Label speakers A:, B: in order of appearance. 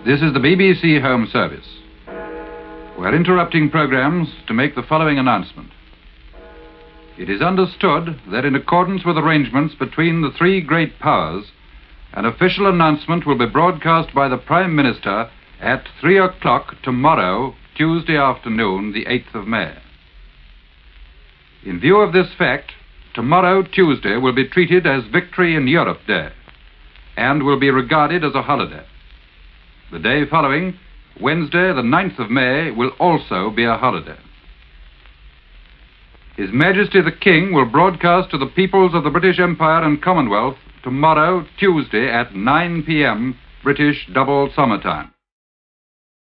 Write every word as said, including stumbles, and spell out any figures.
A: This is the B B C Home Service. We're interrupting programs to make the following announcement. It is understood that in accordance with arrangements between the three great powers, an official announcement will be broadcast by the Prime Minister at three o'clock tomorrow, Tuesday afternoon, the eighth of May. In view of this fact, tomorrow, Tuesday, will be treated as Victory in Europe Day and will be regarded as a holiday. The day following, Wednesday, the ninth of May, will also be a holiday. His Majesty the King will broadcast to the peoples of the British Empire and Commonwealth tomorrow, Tuesday, at nine p m British double summertime.